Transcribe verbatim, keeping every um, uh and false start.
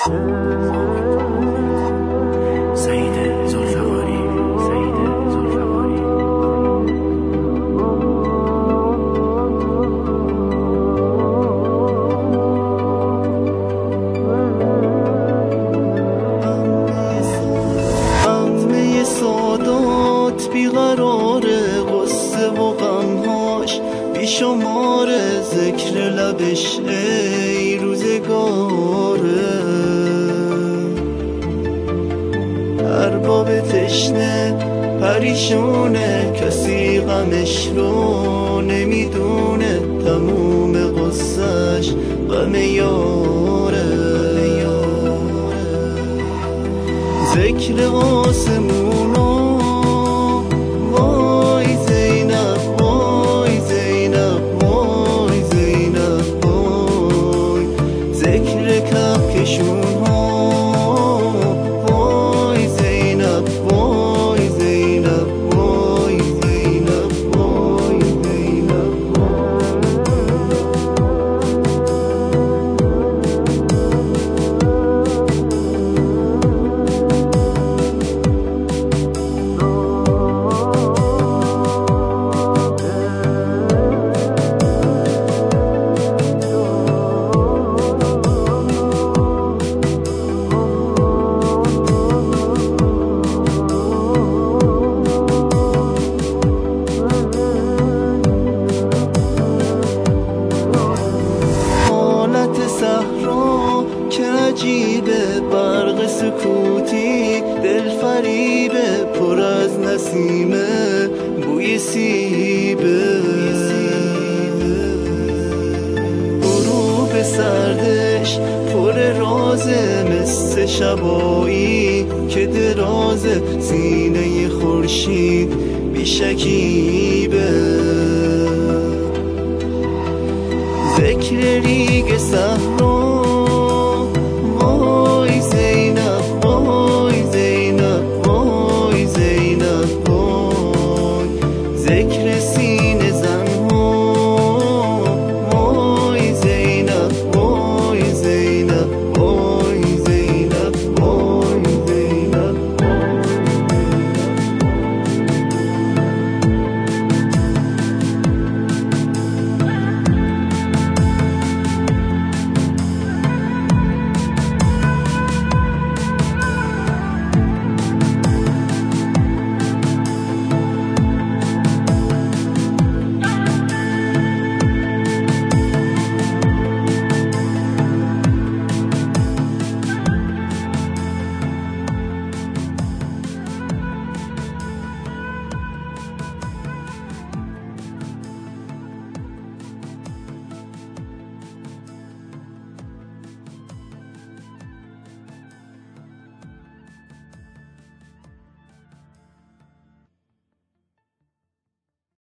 سعید ذوالفقاری سعید ذوالفقاری همه سادات بیقرار قصه و غمهاش بیشمار ذکر لبش ای روزگاره ارباب تشنه پریشونه کسی غمش رو نمیدونه تموم قصهش غم یاره ذکر آسمونا وای زینب وای زینب وای زینب وای ذکر کفکشون ها وای زینب وای زینب وای زینب وای زینب صحرا که عجیبه برق سکوتی دل فریبه پر از نسیمه بوی سیبه غروب سردش پر رازه مثل شبایی که درازه سینه خورشید بیشکیبه ذکر ریگ صحرا